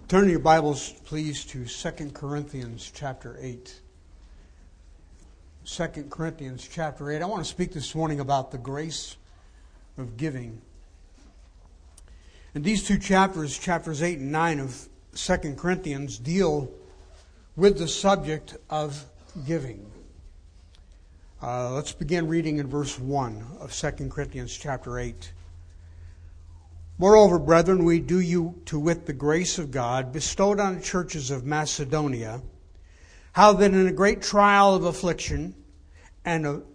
Turn your Bibles, please, to 2 Corinthians chapter 8. 2 Corinthians chapter 8. I want to speak this morning about the grace of giving. And these two chapters, chapters 8 and 9 of 2 Corinthians, deal with the subject of giving. Let's begin reading in verse 1 of 2 Corinthians chapter 8. Moreover, brethren, we do you to wit the grace of God bestowed on the churches of Macedonia, how that in a great trial of affliction and the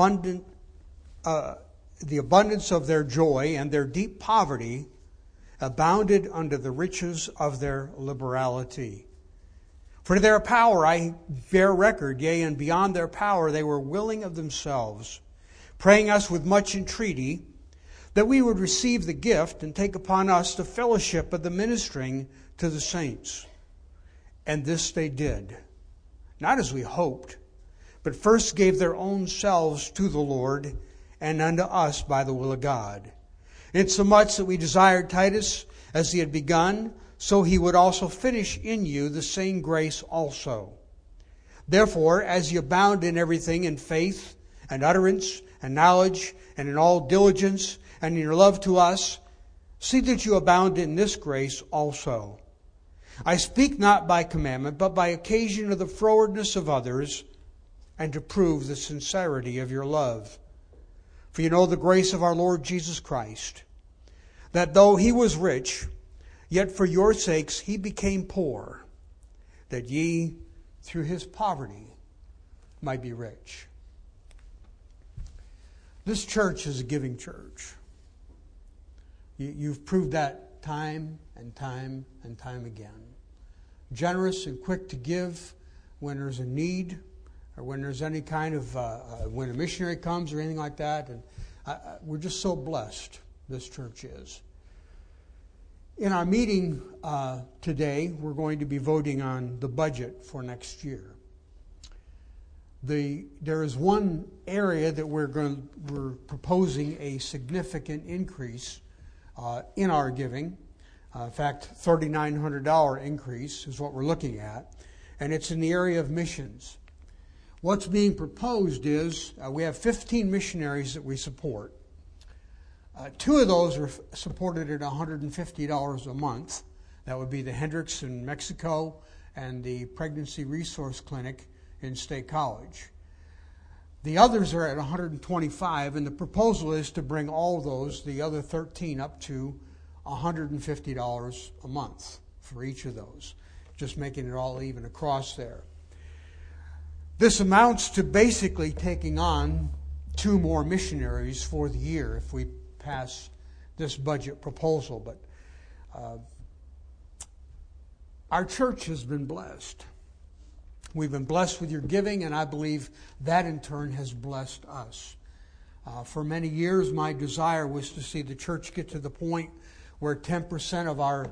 abundance of their joy and their deep poverty abounded under the riches of their liberality. For to their power I bear record, yea, and beyond their power they were willing of themselves, praying us with much entreaty, that we would receive the gift and take upon us the fellowship of the ministering to the saints. And this they did, not as we hoped, but first gave their own selves to the Lord and unto us by the will of God. Insomuch that we desired Titus, as he had begun, so he would also finish in you the same grace also. Therefore, as ye abound in everything, in faith and utterance and knowledge and in all diligence, and in your love to us, see that you abound in this grace also. I speak not by commandment, but by occasion of the frowardness of others, and to prove the sincerity of your love. For you know the grace of our Lord Jesus Christ, that though he was rich, yet for your sakes he became poor, that ye through his poverty might be rich. This church is a giving church. You've proved that time and time and time again. Generous and quick to give when there's a need, or when there's any kind of, when a missionary comes or anything like that. And we're just so blessed, this church is. In our meeting today, we're going to be voting on the budget for next year. There is one area that we're proposing a significant increase in our giving. In fact, $3,900 increase is what we're looking at, and it's in the area of missions. What's being proposed is we have 15 missionaries that we support. Two of those are supported at $150 a month. That would be the Hendricks in Mexico and the Pregnancy Resource Clinic in State College. The others are at $125, and the proposal is to bring all those, the other 13, up to $150 a month for each of those, just making it all even across there. This amounts to basically taking on 2 more missionaries for the year if we pass this budget proposal. But our church has been blessed. We've been blessed with your giving, and I believe that in turn has blessed us. For many years, my desire was to see the church get to the point where 10% of our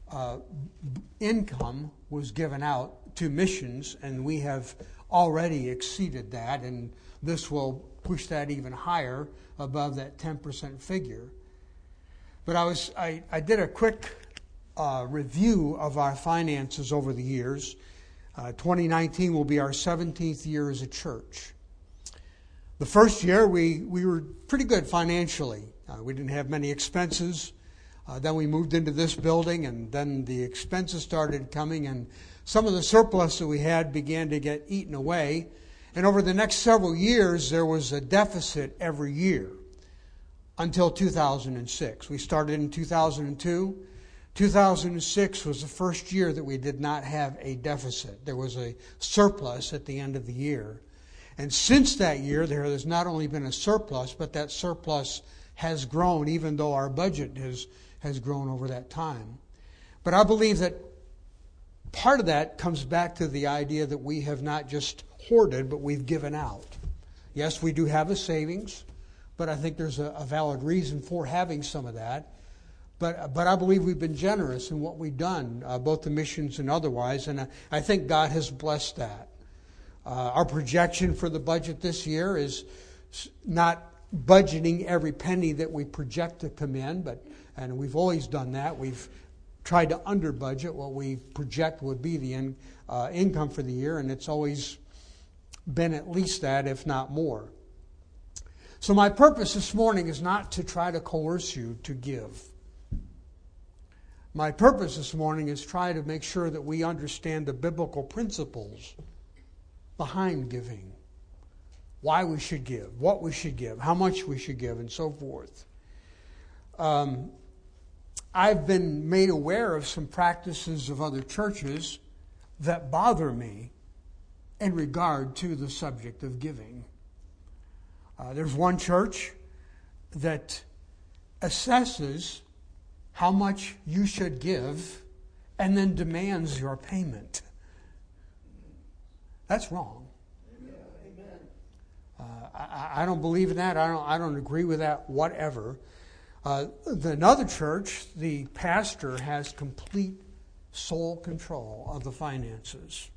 income was given out to missions, and we have already exceeded that, and this will push that even higher above that 10% figure. But I did a quick review of our finances over the years. 2019 will be our 17th year as a church. The first year we were pretty good financially. We didn't have many expenses. Then we moved into this building, and then the expenses started coming, and some of the surplus that we had began to get eaten away. And over the next several years, there was a deficit every year until 2006. We started in 2002. 2006 was the first year that we did not have a deficit. There was a surplus at the end of the year. And since that year, there has not only been a surplus, but that surplus has grown, even though our budget has grown over that time. But I believe that part of that comes back to the idea that we have not just hoarded, but we've given out. Yes, we do have a savings, but I think there's a valid reason for having some of that. But I believe we've been generous in what we've done, both the missions and otherwise, and I think God has blessed that. Our projection for the budget this year is not budgeting every penny that we project to come in, and we've always done that. We've tried to under budget what we project would be the income for the year, and it's always been at least that, if not more. So my purpose this morning is not to try to coerce you to give. My purpose this morning is try to make sure that we understand the biblical principles behind giving. Why we should give, what we should give, how much we should give, and so forth. I've been made aware of some practices of other churches that bother me in regard to the subject of giving. There's one church that assesses how much you should give and then demands your payment. That's wrong. I don't believe in that. I don't agree with that, whatever. Another church, the pastor has complete sole control of the finances.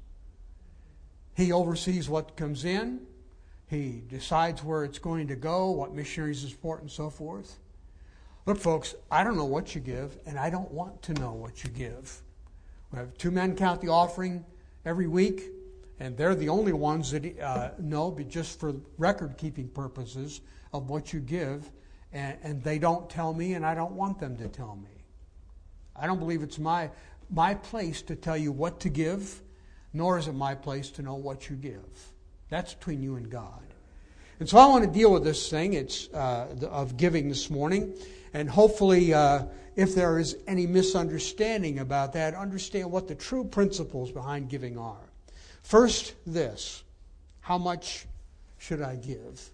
He oversees what comes in. He decides where it's going to go, what missionaries to support, and so forth. Look, folks, I don't know what you give, and I don't want to know what you give. We have two men count the offering every week, and they're the only ones that know, but just for record-keeping purposes, of what you give. And they don't tell me, and I don't want them to tell me. I don't believe it's my place to tell you what to give, nor is it my place to know what you give. That's between you and God. And so I want to deal with this thing of giving this morning. And hopefully, if there is any misunderstanding about that, understand what the true principles behind giving are. First, this. How much should I give?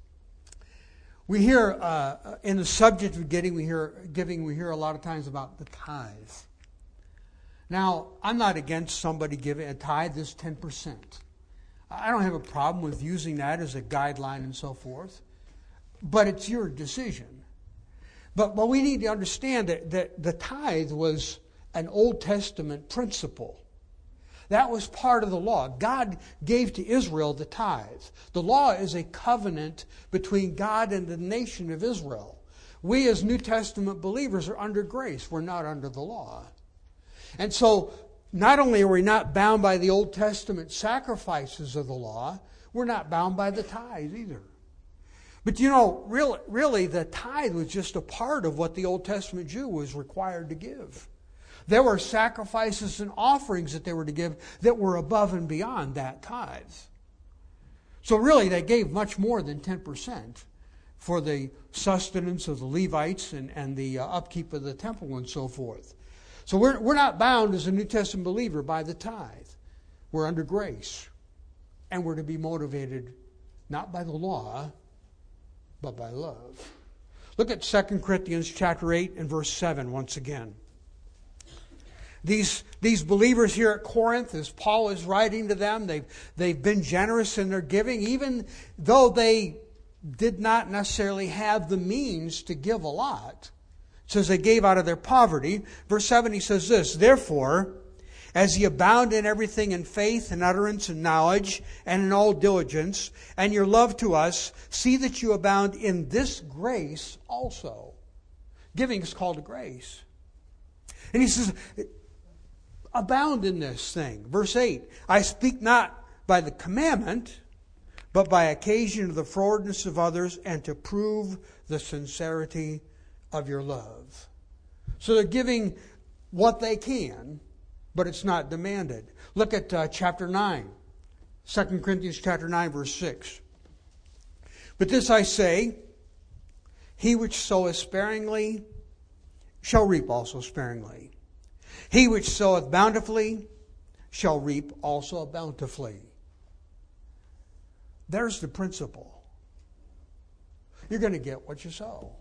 We hear, in the subject of giving, we hear a lot of times about the tithe. Now, I'm not against somebody giving a tithe is 10%. I don't have a problem with using that as a guideline and so forth, but it's your decision. But we need to understand that the tithe was an Old Testament principle. That was part of the law. God gave to Israel the tithe. The law is a covenant between God and the nation of Israel. We as New Testament believers are under grace. We're not under the law. And so not only are we not bound by the Old Testament sacrifices of the law, we're not bound by the tithe either. But really the tithe was just a part of what the Old Testament Jew was required to give. There were sacrifices and offerings that they were to give that were above and beyond that tithe. So really they gave much more than 10% for the sustenance of the Levites and the upkeep of the temple and so forth. So we're not bound as a New Testament believer by the tithe. We're under grace. And we're to be motivated not by the law, but by love. Look at 2 Corinthians chapter 8 and verse 7 once again. These believers here at Corinth, as Paul is writing to them, they've been generous in their giving, even though they did not necessarily have the means to give a lot. It says they gave out of their poverty. Verse 7, he says this, "Therefore, as ye abound in everything in faith and utterance and knowledge and in all diligence, and your love to us, see that you abound in this grace also." Giving is called a grace. And he says, abound in this thing. Verse 8, "I speak not by the commandment, but by occasion of the forwardness of others, and to prove the sincerity of your love." So they're giving what they can, but it's not demanded. Look at chapter 9, 2 Corinthians chapter 9, verse 6. "But this I say, he which soweth sparingly shall reap also sparingly. He which soweth bountifully shall reap also bountifully." There's the principle. You're going to get what you sow.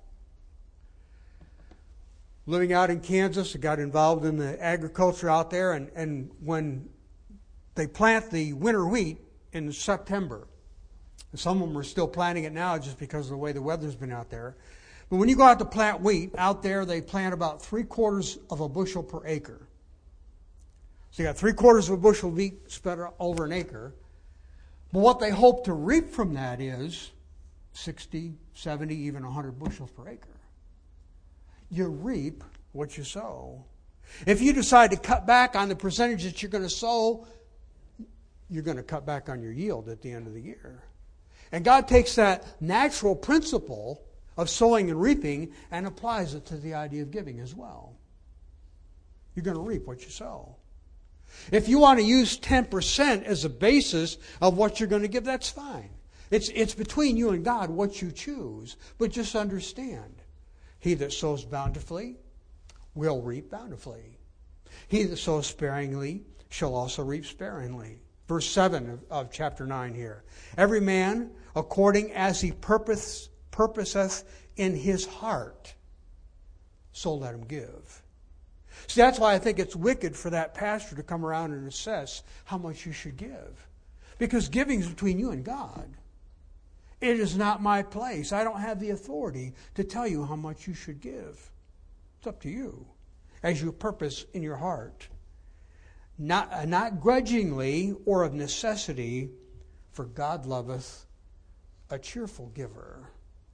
Living out in Kansas, I got involved in the agriculture out there, and when they plant the winter wheat in September, and some of them are still planting it now just because of the way the weather's been out there. But when you go out to plant wheat, out there they plant about 3/4 of a bushel per acre. So you got 3/4 of a bushel of wheat spread over an acre. But what they hope to reap from that is 60, 70, even 100 bushels per acre. You reap what you sow. If you decide to cut back on the percentage that you're going to sow, you're going to cut back on your yield at the end of the year. And God takes that natural principle of sowing and reaping and applies it to the idea of giving as well. You're going to reap what you sow. If you want to use 10% as a basis of what you're going to give, that's fine. It's between you and God what you choose. But just understand, he that sows bountifully will reap bountifully. He that sows sparingly shall also reap sparingly. Verse 7 of chapter 9 here. Every man according as he purposeth in his heart, so let him give. See, that's why I think it's wicked for that pastor to come around and assess how much you should give. Because giving is between you and God. It is not my place. I don't have the authority to tell you how much you should give. It's up to you, as you purpose in your heart. Not grudgingly or of necessity, for God loveth a cheerful giver.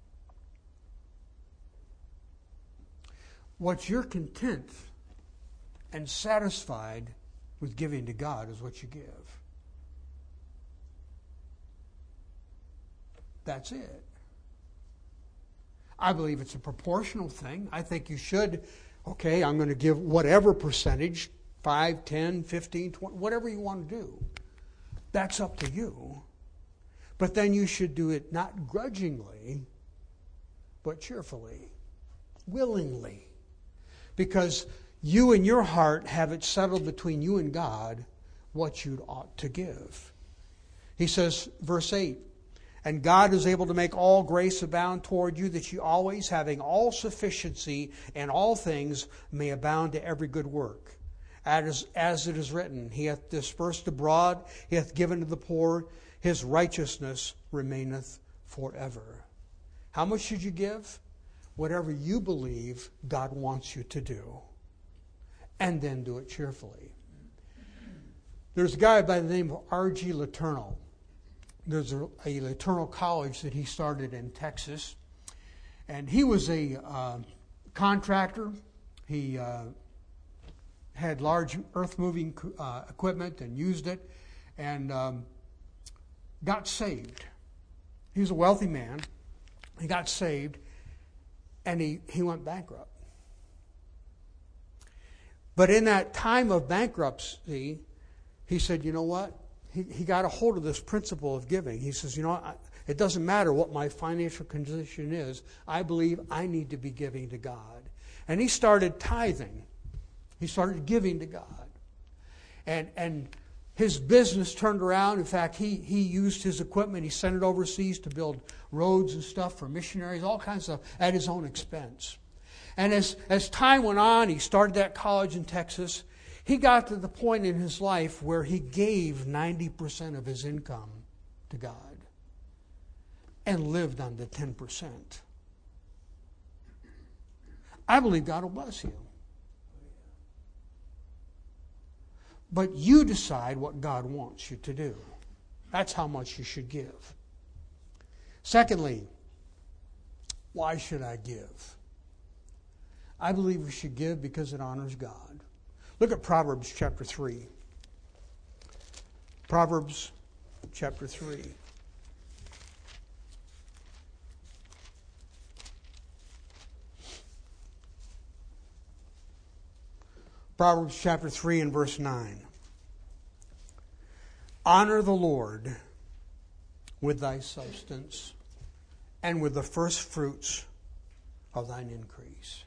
What you're content and satisfied with giving to God is what you give. That's it. I believe it's a proportional thing. I think you should, okay, I'm going to give whatever percentage, 5, 10, 15, 20, whatever you want to do. That's up to you. But then you should do it not grudgingly, but cheerfully, willingly. Because you in your heart have it settled between you and God what you ought to give. He says, verse 8, and God is able to make all grace abound toward you, that you always, having all sufficiency in all things, may abound to every good work. As it is written, he hath dispersed abroad, he hath given to the poor, his righteousness remaineth forever. How much should you give? Whatever you believe God wants you to do. And then do it cheerfully. There's a guy by the name of R.G. Letourneau. There's a Letourneau College that he started in Texas. And he was a contractor. He had large earth-moving equipment and used it. And got saved. He was a wealthy man. He got saved. And he went bankrupt. But in that time of bankruptcy, he said, you know what? He got a hold of this principle of giving. He says, you know what? It doesn't matter what my financial condition is. I believe I need to be giving to God. And he started tithing. He started giving to God. And his business turned around. In fact, he used his equipment. He sent it overseas to build roads and stuff for missionaries, all kinds of stuff at his own expense. And as time went on, he started that college in Texas. He got to the point in his life where he gave 90% of his income to God and lived on the 10%. I believe God will bless you. But you decide what God wants you to do. That's how much you should give. Secondly, why should I give? I believe we should give because it honors God. Look at Proverbs chapter 3. Proverbs chapter 3. Proverbs chapter 3 and verse 9. Honor the Lord with thy substance and with the first fruits of thine increase.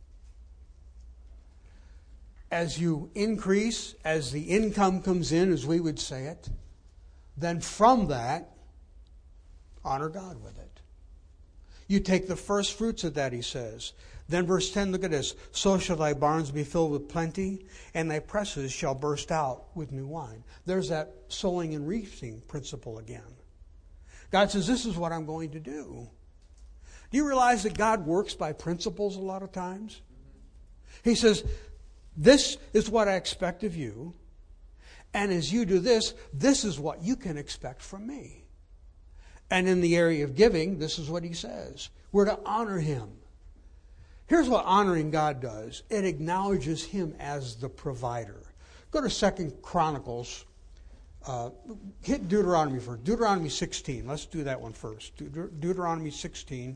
As you increase, as the income comes in, as we would say it, then from that, honor God with it. You take the first fruits of that, he says. Then verse 10, look at this. So shall thy barns be filled with plenty, and thy presses shall burst out with new wine. There's that sowing and reaping principle again. God says, this is what I'm going to do. Do you realize that God works by principles a lot of times? He says, this is what I expect of you. And as you do this, this is what you can expect from me. And in the area of giving, this is what he says. We're to honor him. Here's what honoring God does. It acknowledges Him as the provider. Go to 2 Chronicles. Hit Deuteronomy first. Deuteronomy 16. Let's do that one first. Deuteronomy 16.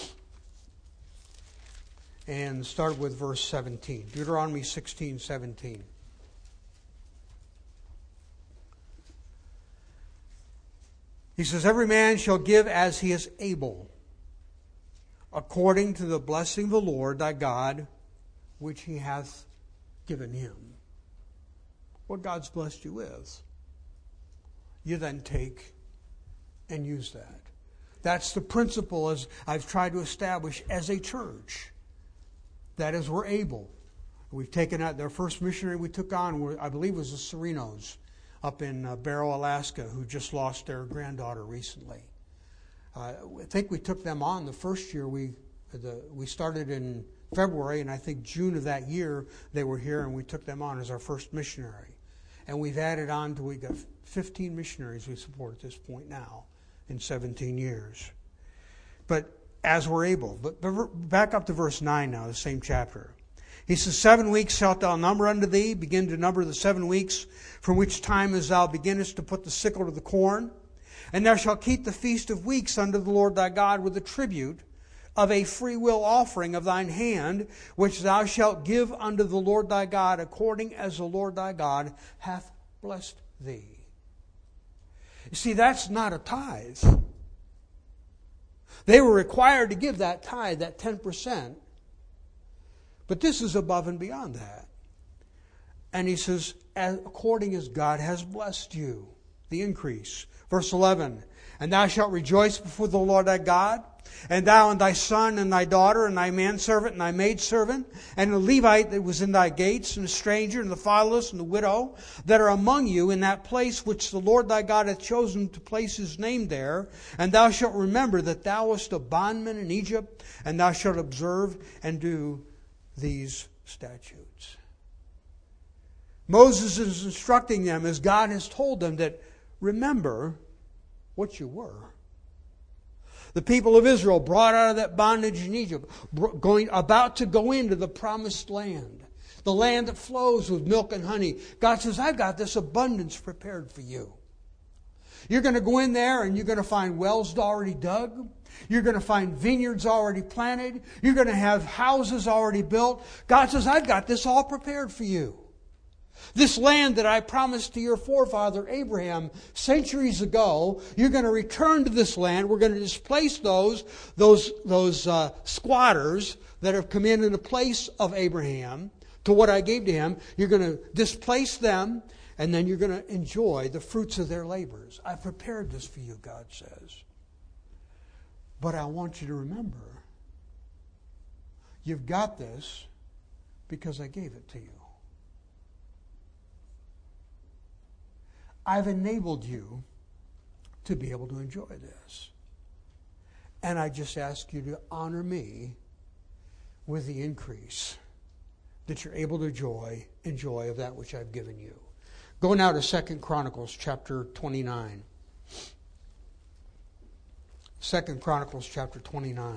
And start with verse 17. Deuteronomy 16:17. He says, every man shall give as he is able, according to the blessing of the Lord thy God, which He hath given him. What God's blessed you with, you then take and use that. That's the principle, as I've tried to establish as a church. That is, we're able. We've taken out their first missionary we took on, I believe, was the Serenos up in Barrow, Alaska, who just lost their granddaughter recently. I think we took them on the first year. We started in February, and I think June of that year they were here, and we took them on as our first missionary. And we've added on to, we got 15 missionaries we support at this point now in 17 years. But as we're able. But back up to verse 9 now, the same chapter. He says, 7 weeks shalt thou number unto thee, begin to number the 7 weeks, from which time as thou beginnest to put the sickle to the corn. And thou shalt keep the feast of weeks unto the Lord thy God with the tribute of a freewill offering of thine hand, which thou shalt give unto the Lord thy God, according as the Lord thy God hath blessed thee. You see, that's not a tithe. They were required to give that tithe, that 10%. But this is above and beyond that. And he says, according as God has blessed you, the increase. Verse 11, and thou shalt rejoice before the Lord thy God, and thou and thy son and thy daughter and thy manservant and thy maidservant, and the Levite that was in thy gates, and the stranger and the fatherless and the widow that are among you in that place which the Lord thy God hath chosen to place His name there. And thou shalt remember that thou wast a bondman in Egypt, and thou shalt observe and do these statutes. Moses is instructing them, as God has told them, that remember what you were. The people of Israel brought out of that bondage in Egypt, about to go into the promised land, the land that flows with milk and honey. God says, I've got this abundance prepared for you. You're going to go in there and you're going to find wells already dug. You're going to find vineyards already planted. You're going to have houses already built. God says, I've got this all prepared for you. This land that I promised to your forefather Abraham centuries ago, you're going to return to this land. We're going to displace those squatters that have come in the place of Abraham to what I gave to him. You're going to displace them, and then you're going to enjoy the fruits of their labors. I've prepared this for you, God says. But I want you to remember, you've got this because I gave it to you. I've enabled you to be able to enjoy this. And I just ask you to honor me with the increase that you're able to enjoy of that which I've given you. Go now to 2 Chronicles chapter 29. 2 Chronicles chapter 29.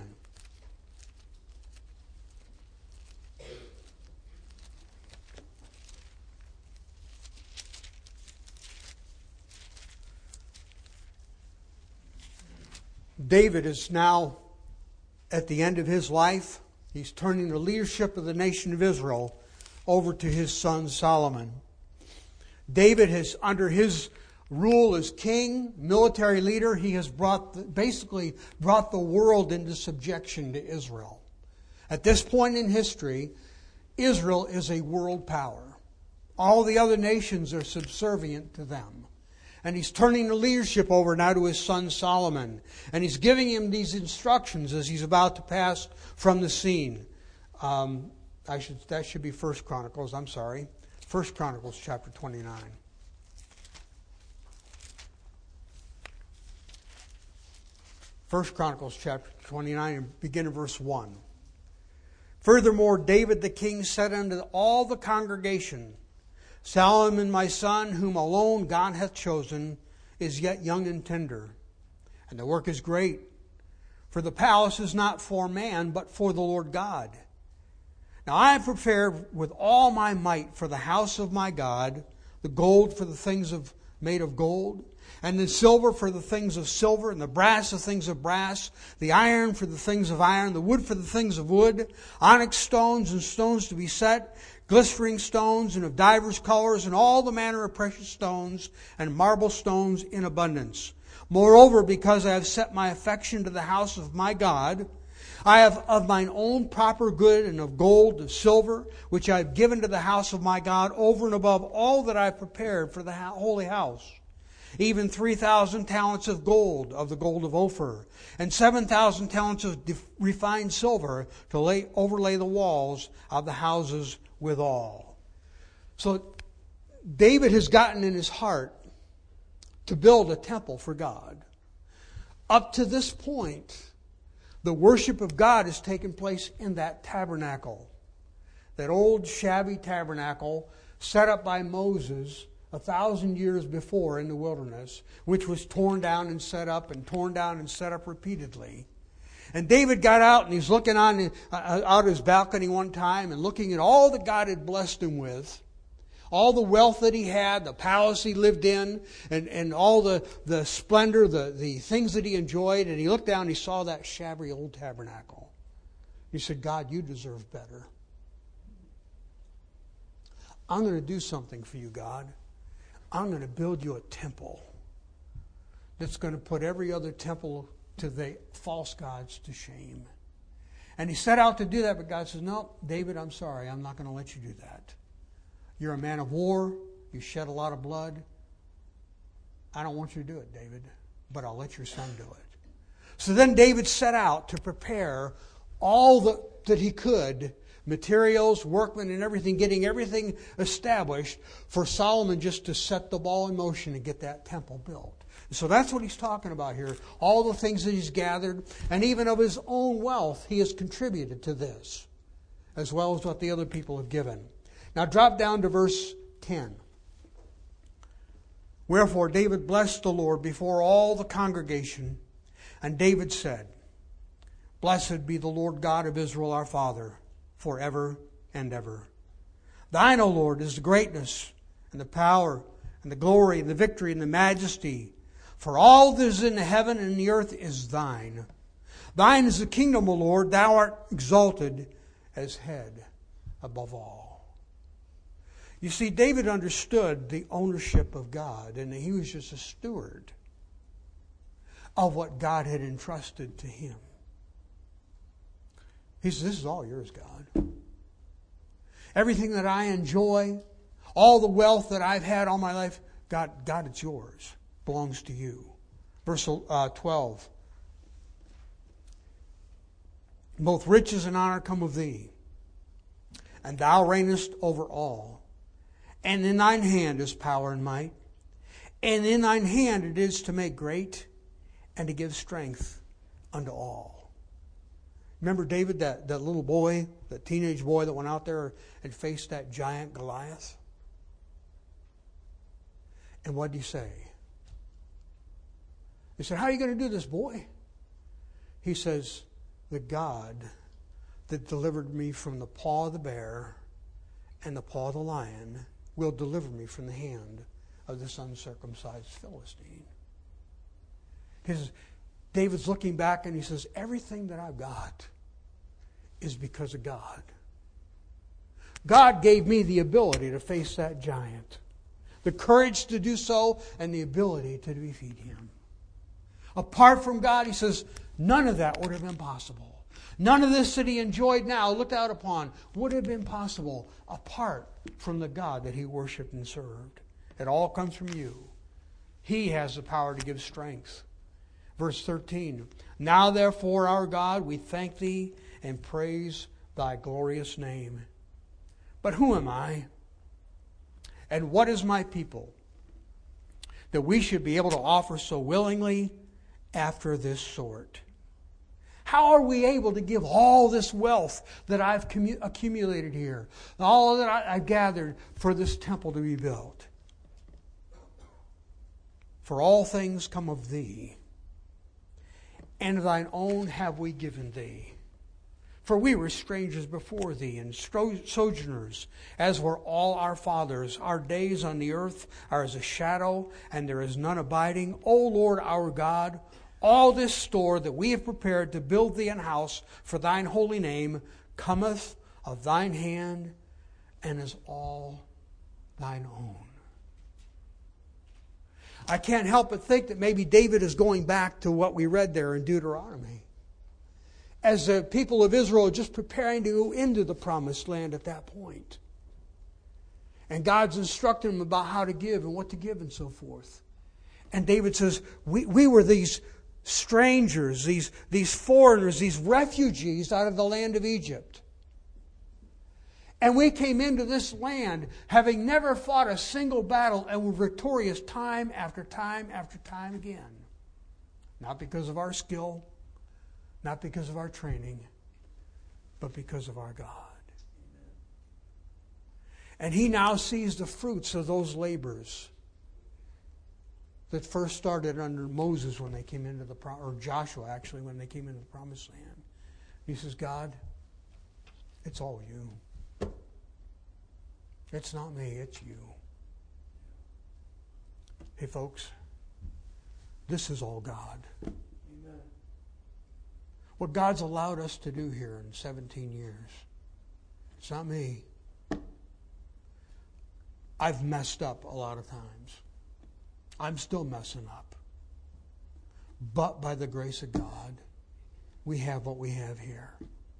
David is now at the end of his life. He's turning the leadership of the nation of Israel over to his son Solomon. David has, under his rule as king, military leader, he has basically brought the world into subjection to Israel. At this point in history, Israel is a world power. All the other nations are subservient to them. And he's turning the leadership over now to his son Solomon. And he's giving him these instructions as he's about to pass from the scene. That should be 1 Chronicles, I'm sorry. 1 Chronicles chapter 29. 1 Chronicles chapter 29, and begin in verse 1. Furthermore, David the king said unto all the congregation, Solomon my son, whom alone God hath chosen, is yet young and tender, and the work is great. For the palace is not for man, but for the Lord God. Now I have prepared with all my might for the house of my God, the gold for the things made of gold, and the silver for the things of silver, and the brass for things of brass, the iron for the things of iron, the wood for the things of wood, onyx stones and stones to be set, glistering stones and of divers colors, and all the manner of precious stones, and marble stones in abundance. Moreover, because I have set my affection to the house of my God, I have of mine own proper good and of gold, of silver, which I have given to the house of my God over and above all that I have prepared for the holy house. Even 3,000 talents of the gold of Ophir, and 7,000 talents of refined silver to overlay the walls of the houses withal. So David has gotten in his heart to build a temple for God. Up to this point, the worship of God has taken place in that tabernacle. That old shabby tabernacle set up by Moses 1,000 years before in the wilderness, which was torn down and set up and torn down and set up repeatedly. And David got out and he's looking out his balcony one time and looking at all that God had blessed him with. All the wealth that he had, the palace he lived in, and all the splendor, the things that he enjoyed. And he looked down and he saw that shabby old tabernacle. He said, God, you deserve better. I'm going to do something for you, God. I'm going to build you a temple that's going to put every other temple to the false gods to shame. And he set out to do that, but God says, no, David, I'm sorry. I'm not going to let you do that. You're a man of war. You shed a lot of blood. I don't want you to do it, David, but I'll let your son do it. So then David set out to prepare all that he could, materials, workmen, and everything, getting everything established for Solomon just to set the ball in motion and get that temple built. So that's what he's talking about here. All the things that he's gathered, and even of his own wealth, he has contributed to this, as well as what the other people have given. Now drop down to verse 10. Wherefore David blessed the Lord before all the congregation, and David said, Blessed be the Lord God of Israel our Father, forever and ever. Thine, O Lord, is the greatness and the power and the glory and the victory and the majesty. For all that is in the heaven and the earth is thine. Thine is the kingdom, O Lord. Thou art exalted as head above all. You see, David understood the ownership of God, and he was just a steward of what God had entrusted to him. He says, this is all yours, God. Everything that I enjoy, all the wealth that I've had all my life, God, it's yours. Belongs to you. Verse 12. Both riches and honor come of thee, and thou reignest over all. And in thine hand is power and might, and in thine hand it is to make great and to give strength unto all. Remember David, that little boy, that teenage boy that went out there and faced that giant Goliath? And what did he say? He said, how are you going to do this, boy? He says, the God that delivered me from the paw of the bear and the paw of the lion will deliver me from the hand of this uncircumcised Philistine. David's looking back and he says, everything that I've got is because of God. God gave me the ability to face that giant, the courage to do so, and the ability to defeat him. Apart from God, he says, none of that would have been possible. None of this that he enjoyed now, looked out upon, would have been possible apart from the God that he worshiped and served. It all comes from you. He has the power to give strength. Verse 13, Now therefore, our God, we thank thee and praise thy glorious name. But who am I? And what is my people, that we should be able to offer so willingly after this sort? How are we able to give all this wealth that I've accumulated here, all that I've gathered for this temple to be built? For all things come of thee, and of thine own have we given thee. For we were strangers before thee, and sojourners, as were all our fathers. Our days on the earth are as a shadow, and there is none abiding. O Lord our God, all this store that we have prepared to build thee an house for thine holy name cometh of thine hand, and is all thine own. I can't help but think that maybe David is going back to what we read there in Deuteronomy, as the people of Israel are just preparing to go into the promised land at that point. And God's instructing them about how to give and what to give and so forth. And David says, we were these strangers, these foreigners, these refugees out of the land of Egypt. And we came into this land having never fought a single battle and were victorious time after time after time again. Not because of our skill, not because of our training, but because of our God. And he now sees the fruits of those labors that first started under Moses when they came into or Joshua actually, when they came into the promised land. He says, God, it's all you. It's not me, it's you. Hey folks, this is all God. What God's allowed us to do here in 17 years. It's not me. I've messed up a lot of times. I'm still messing up. But by the grace of God, we have what we have here.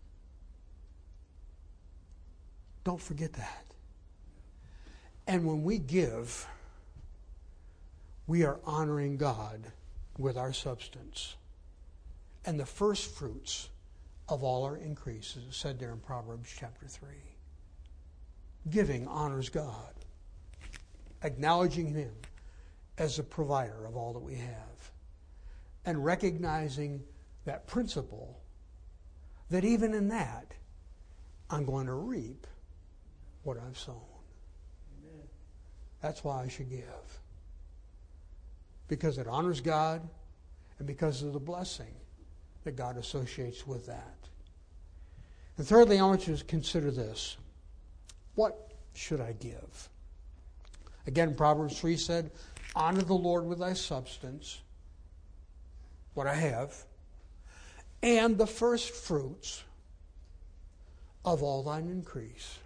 Don't forget that. And when we give, we are honoring God with our substance. And the first fruits of all our increase, as it said there in Proverbs chapter 3. Giving honors God, acknowledging Him as the provider of all that we have, and recognizing that principle that even in that, I'm going to reap what I've sown. Amen. That's why I should give. Because it honors God and because of the blessing that God associates with that. And thirdly, I want you to consider this. What should I give? Again, Proverbs 3 said, honor the Lord with thy substance, what I have, and the first fruits of all thine increase.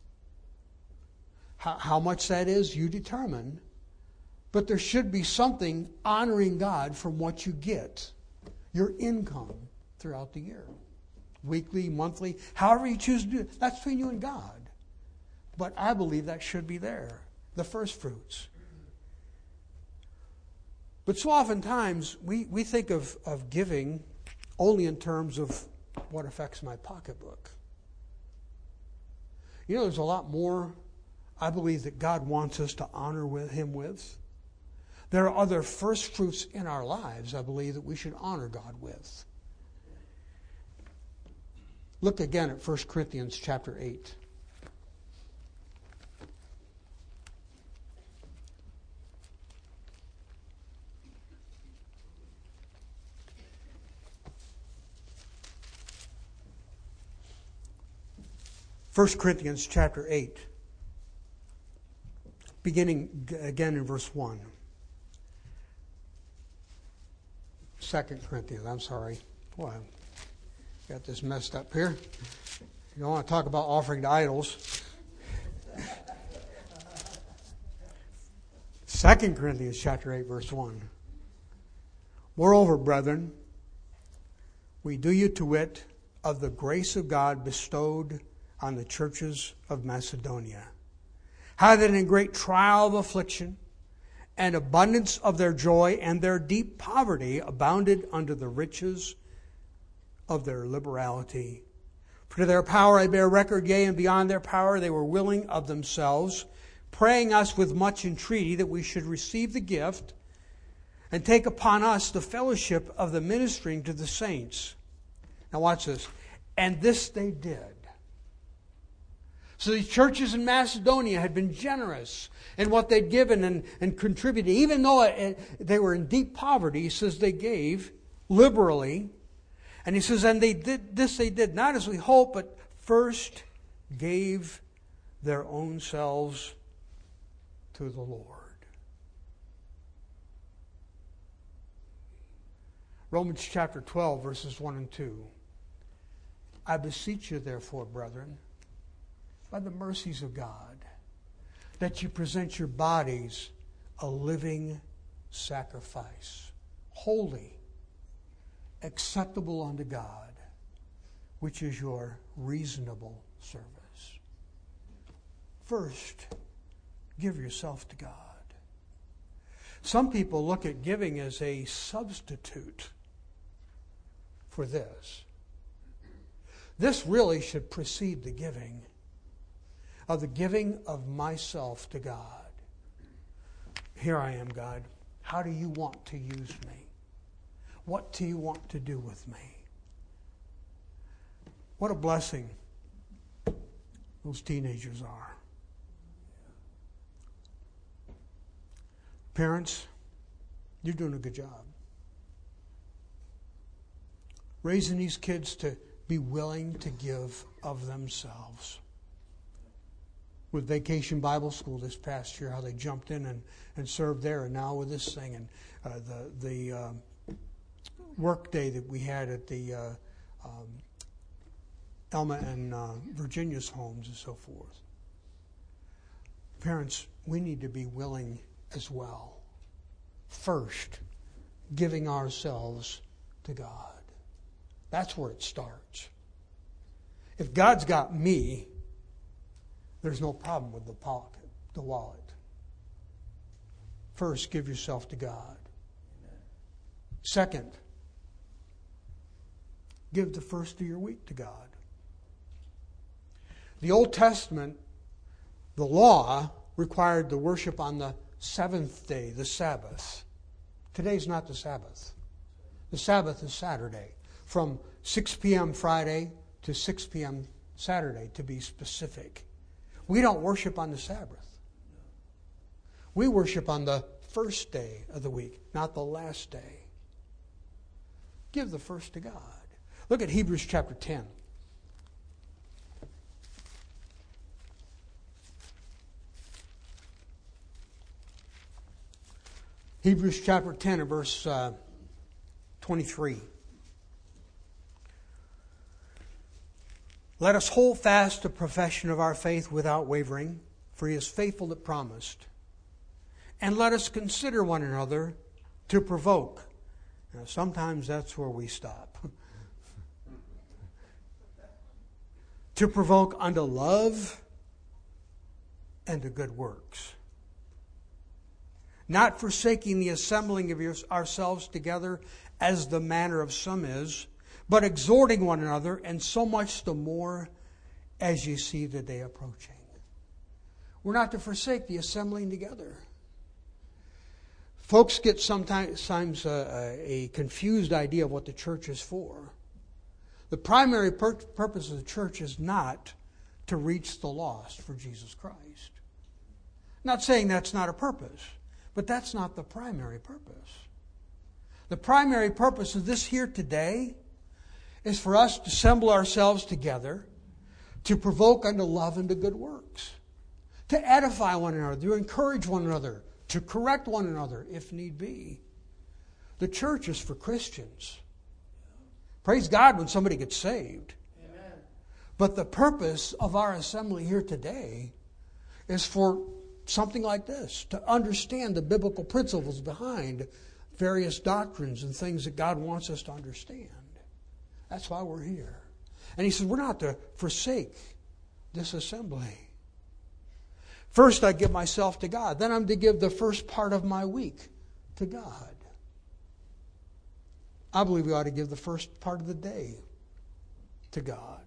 How much that is, you determine. But there should be something honoring God from what you get. Your income throughout the year. Weekly, monthly, however you choose to do it. That's between you and God. But I believe that should be there. The first fruits. But so oftentimes, we think of giving only in terms of what affects my pocketbook. You know, there's a lot more I believe that God wants us to honor Him with. There are other first fruits in our lives, I believe, that we should honor God with. Look again at 1 Corinthians chapter 8. First Corinthians chapter 8, beginning again in verse 1. 2 Corinthians, I'm sorry. Boy, I got this messed up here. You don't want to talk about offering to idols. 2 Corinthians chapter 8, verse 1. Moreover, brethren, we do you to wit of the grace of God bestowed on the churches of Macedonia, how that in great trial of affliction and abundance of their joy and their deep poverty abounded under the riches of their liberality. For to their power I bear record, yea, and beyond their power they were willing of themselves, praying us with much entreaty that we should receive the gift and take upon us the fellowship of the ministering to the saints. Now watch this. And this they did. So these churches in Macedonia had been generous in what they'd given and contributed. Even though they were in deep poverty, he says they gave liberally. And he says, and they did not as we hoped, but first gave their own selves to the Lord. Romans chapter 12, verses 1 and 2. I beseech you, therefore, brethren, by the mercies of God, that you present your bodies a living sacrifice, holy, acceptable unto God, which is your reasonable service. First, give yourself to God. Some people look at giving as a substitute for this. This really should precede the giving of myself to God. Here I am, God. How do you want to use me? What do you want to do with me? What a blessing those teenagers are. Parents, you're doing a good job. Raising these kids to be willing to give of themselves. With Vacation Bible School this past year, how they jumped in and served there, and now with this thing, and the work day that we had at the Elma and Virginia's homes and so forth. Parents, we need to be willing as well. First, giving ourselves to God. That's where it starts. If God's got me, there's no problem with the wallet. First, give yourself to God. Amen. Second, give the first of your week to God. The Old Testament, the law, required the worship on the seventh day, the Sabbath. Today's not the Sabbath. The Sabbath is Saturday, from 6 p.m. Friday to 6 p.m. Saturday, to be specific. We don't worship on the Sabbath. We worship on the first day of the week, not the last day. Give the first to God. Look at Hebrews chapter 10. Hebrews chapter 10 and verse 23. Let us hold fast the profession of our faith without wavering, for he is faithful that promised. And let us consider one another to provoke. Now, sometimes that's where we stop. To provoke unto love and to good works. Not forsaking the assembling of ourselves together as the manner of some is, but exhorting one another, and so much the more as you see the day approaching. We're not to forsake the assembling together. Folks get sometimes a confused idea of what the church is for. The primary purpose of the church is not to reach the lost for Jesus Christ. I'm not saying that's not a purpose, but that's not the primary purpose. The primary purpose of this here today is for us to assemble ourselves together to provoke unto love and to good works, to edify one another, to encourage one another, to correct one another if need be. The church is for Christians. Praise God when somebody gets saved. Amen. But the purpose of our assembly here today is for something like this, to understand the biblical principles behind various doctrines and things that God wants us to understand. That's why we're here. And he says we're not to forsake this assembly. First, I give myself to God. Then I'm to give the first part of my week to God. I believe we ought to give the first part of the day to God.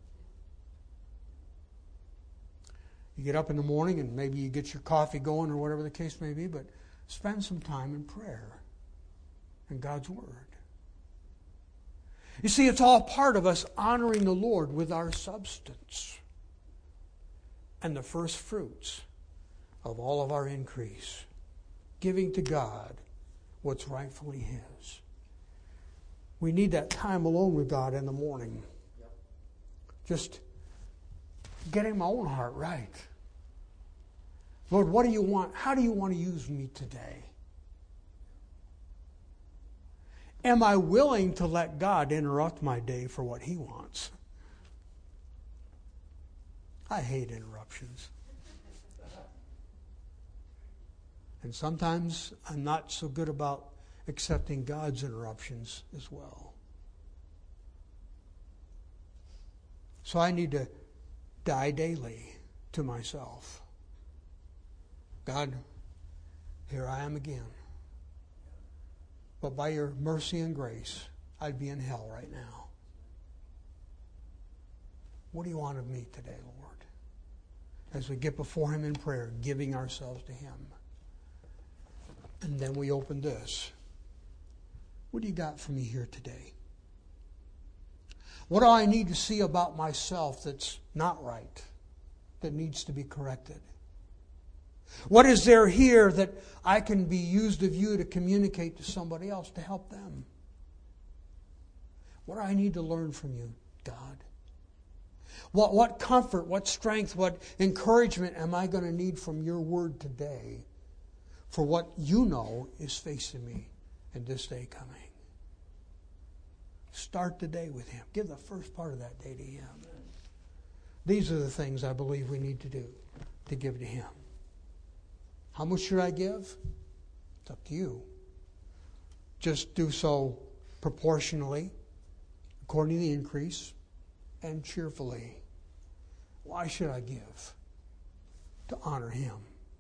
You get up in the morning and maybe you get your coffee going or whatever the case may be, but spend some time in prayer and God's Word. You see, it's all part of us honoring the Lord with our substance and the first fruits of all of our increase, giving to God what's rightfully His. We need that time alone with God in the morning. Yep. Just getting my own heart right. Lord, what do you want? How do you want to use me today? Am I willing to let God interrupt my day for what He wants? I hate interruptions. And sometimes I'm not so good about accepting God's interruptions as well. So I need to die daily to myself. God, here I am again. But by your mercy and grace, I'd be in hell right now. What do you want of me today, Lord? As we get before Him in prayer, giving ourselves to Him. And then we open this. What do you got for me here today? What do I need to see about myself that's not right, that needs to be corrected? What is there here that I can be used of you to communicate to somebody else to help them? What do I need to learn from you, God? What comfort, what strength, what encouragement am I going to need from your word today for what you know is facing me in this day coming? Start the day with Him. Give the first part of that day to Him. These are the things I believe we need to do to give to Him. How much should I give? It's up to you. Just do so proportionally, according to the increase, and cheerfully. Why should I give? To honor Him.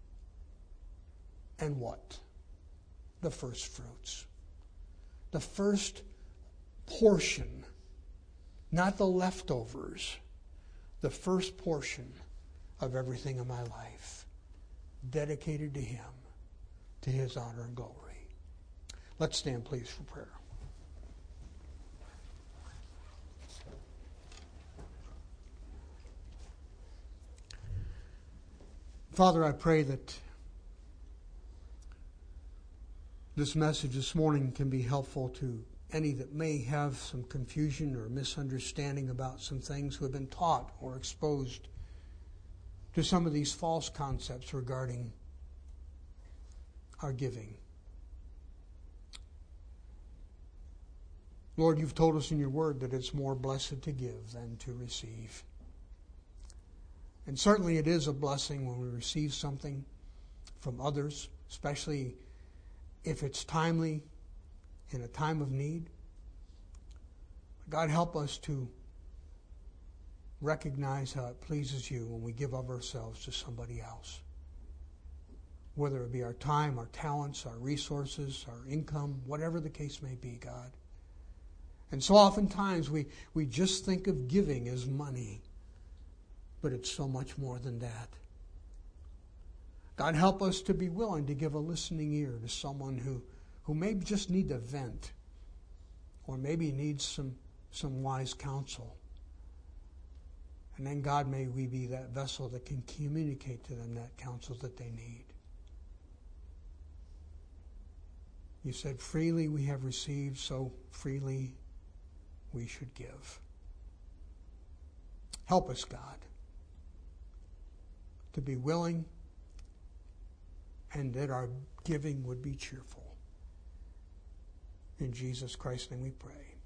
And what? The first fruits. The first portion, not the leftovers. The first portion of everything in my life, dedicated to Him, to His honor and glory. Let's stand, please, for prayer. Father, I pray that this message this morning can be helpful to any that may have some confusion or misunderstanding about some things who have been taught or exposed to some of these false concepts regarding our giving. Lord, you've told us in your word that it's more blessed to give than to receive. And certainly it is a blessing when we receive something from others, especially if it's timely in a time of need. God, help us to recognize how it pleases you when we give of ourselves to somebody else. Whether it be our time, our talents, our resources, our income, whatever the case may be, God. And so oftentimes we just think of giving as money, but it's so much more than that. God, help us to be willing to give a listening ear to someone who may just need to vent, or maybe needs some wise counsel. And then, God, may we be that vessel that can communicate to them that counsel that they need. You said, freely we have received, so freely we should give. Help us, God, to be willing, and that our giving would be cheerful. In Jesus Christ's name we pray.